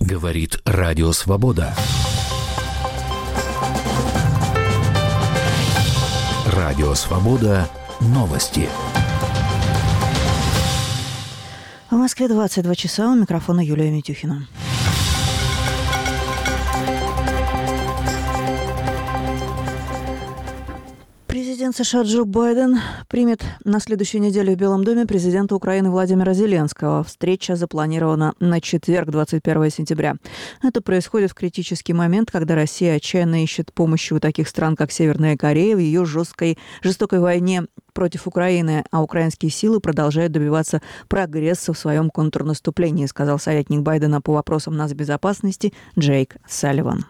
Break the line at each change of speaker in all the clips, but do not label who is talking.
Говорит Радио Свобода. Радио Свобода. Новости.
В Москве 22 часа. У микрофона Юлия Митюхина. Президент США Джо Байден примет на следующей неделе в Белом доме президента Украины Владимира Зеленского. Встреча запланирована на четверг, 21 сентября. Это происходит в критический момент, когда Россия отчаянно ищет помощи у таких стран, как Северная Корея, в ее жестокой войне против Украины, а украинские силы продолжают добиваться прогресса в своем контрнаступлении, сказал советник Байдена по вопросам нацбезопасности Джейк Салливан.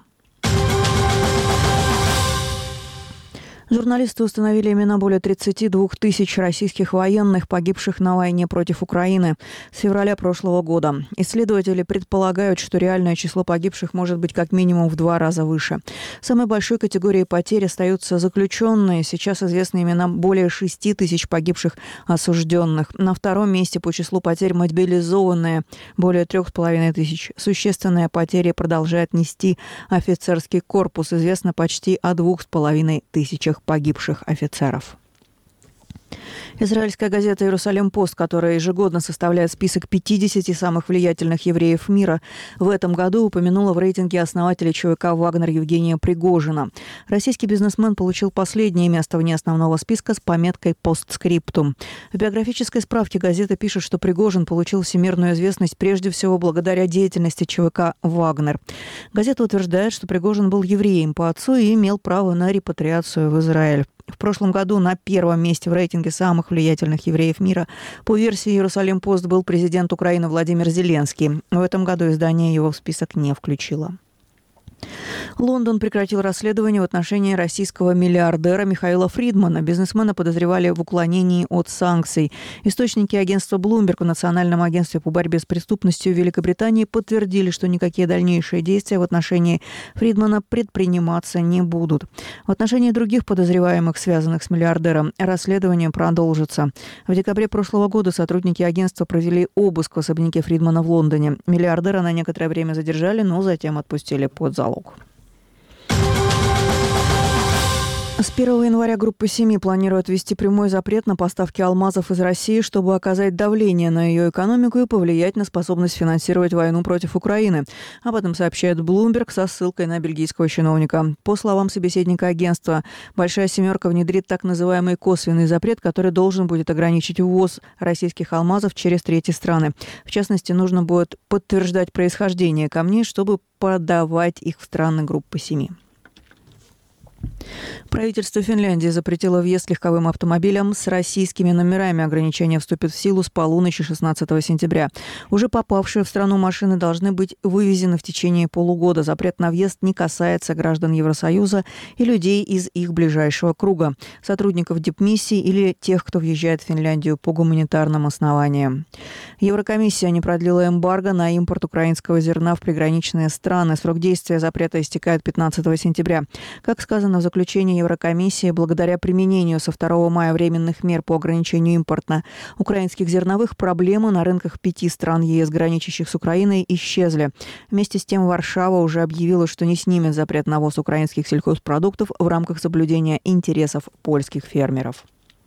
Журналисты установили имена более 32 тысяч российских военных, погибших на войне против Украины с февраля прошлого года. Исследователи предполагают, что реальное число погибших может быть как минимум в 2 раза выше. Самой большой категорией потерь остаются заключенные. Сейчас известны имена более 6 тысяч погибших осужденных. На втором месте по числу потерь мобилизованные более 3,5 тысяч. Существенные потери продолжает нести офицерский корпус. Известно почти о 2,5 тысячах погибших офицеров. Израильская газета «Иерусалим-Пост», которая ежегодно составляет список 50 самых влиятельных евреев мира, в этом году упомянула в рейтинге основателя ЧВК «Вагнер» Евгения Пригожина. Российский бизнесмен получил последнее место вне основного списка с пометкой «Постскриптум». В биографической справке газета пишет, что Пригожин получил всемирную известность прежде всего благодаря деятельности ЧВК «Вагнер». Газета утверждает, что Пригожин был евреем по отцу и имел право на репатриацию в Израиль. В прошлом году на первом месте в рейтинге самых влиятельных евреев мира по версии «Иерусалим-Пост» был президент Украины Владимир Зеленский. В этом году издание его в список не включило. Лондон прекратил расследование в отношении российского миллиардера Михаила Фридмана. Бизнесмена подозревали в уклонении от санкций. Источники агентства Bloomberg в Национальном агентстве по борьбе с преступностью Великобритании подтвердили, что никакие дальнейшие действия в отношении Фридмана предприниматься не будут. В отношении других подозреваемых, связанных с миллиардером, расследование продолжится. В декабре прошлого года сотрудники агентства провели обыск в особняке Фридмана в Лондоне. Миллиардера на некоторое время задержали, но затем отпустили под залог. С 1 января группа «Семи» планирует ввести прямой запрет на поставки алмазов из России, чтобы оказать давление на ее экономику и повлиять на способность финансировать войну против Украины. Об этом сообщает Bloomberg со ссылкой на бельгийского чиновника. По словам собеседника агентства, «Большая семерка» внедрит так называемый косвенный запрет, который должен будет ограничить ввоз российских алмазов через третьи страны. В частности, нужно будет подтверждать происхождение камней, чтобы продавать их в страны группы «Семи». Правительство Финляндии запретило въезд легковым автомобилям с российскими номерами. Ограничение вступит в силу с полуночи 16 сентября. Уже попавшие в страну машины должны быть вывезены в течение полугода. Запрет на въезд не касается граждан Евросоюза и людей из их ближайшего круга, сотрудников дипмиссий или тех, кто въезжает в Финляндию по гуманитарным основаниям. Еврокомиссия не продлила эмбарго на импорт украинского зерна в приграничные страны. Срок действия запрета истекает 15 сентября. Как сказано в заключении Еврокомиссии, благодаря применению со 2 мая временных мер по ограничению импорта украинских зерновых, проблемы на рынках 5 стран ЕС, граничащих с Украиной, исчезли. Вместе с тем Варшава уже объявила, что не снимет запрет на ввоз украинских сельхозпродуктов в рамках соблюдения интересов польских фермеров.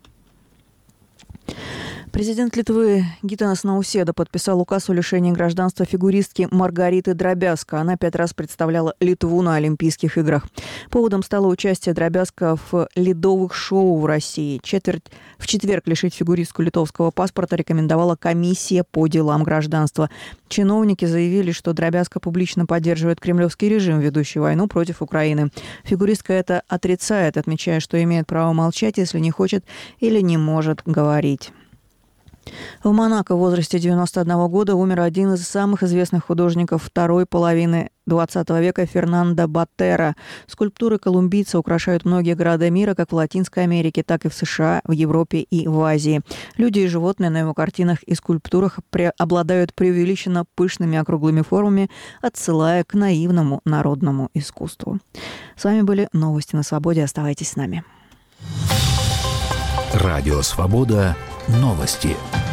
Президент Литвы Гитанас Науседа подписал указ о лишении гражданства фигуристки Маргариты Дробязко. Она 5 раз представляла Литву на Олимпийских играх. Поводом стало участие Дробязко в ледовых шоу в России. В четверг лишить фигуристку литовского паспорта рекомендовала комиссия по делам гражданства. Чиновники заявили, что Дробязко публично поддерживает кремлевский режим, ведущий войну против Украины. Фигуристка это отрицает, отмечая, что имеет право молчать, если не хочет или не может говорить. В Монако в возрасте 91 года умер один из самых известных художников второй половины XX века Фернандо Ботерро. Скульптуры колумбийца украшают многие города мира, как в Латинской Америке, так и в США, в Европе и в Азии. Люди и животные на его картинах и скульптурах обладают преувеличенно пышными округлыми формами, отсылая к наивному народному искусству. С вами были новости на Свободе. Оставайтесь с нами.
Радио Свобода. Новости.